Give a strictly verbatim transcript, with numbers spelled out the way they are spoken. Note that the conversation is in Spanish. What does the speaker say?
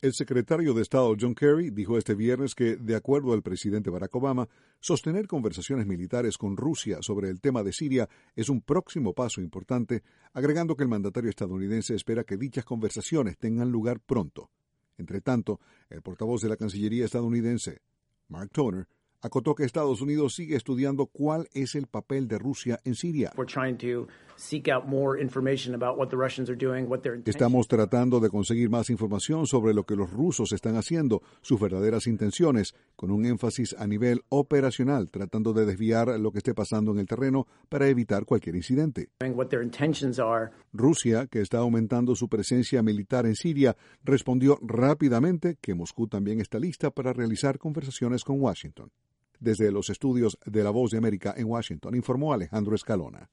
El secretario de Estado John Kerry dijo este viernes que, de acuerdo al presidente Barack Obama, sostener conversaciones militares con Rusia sobre el tema de Siria es un próximo paso importante, agregando que el mandatario estadounidense espera que dichas conversaciones tengan lugar pronto. Entre tanto, el portavoz de la Cancillería estadounidense, Mark Toner, acotó que Estados Unidos sigue estudiando cuál es el papel de Rusia en Siria. Estamos tratando de conseguir más información sobre lo que los rusos están haciendo, sus verdaderas intenciones, con un énfasis a nivel operacional, tratando de desviar lo que esté pasando en el terreno para evitar cualquier incidente. Rusia, que está aumentando su presencia militar en Siria, respondió rápidamente que Moscú también está lista para realizar conversaciones con Washington. Desde los estudios de La Voz de América en Washington, informó Alejandro Escalona.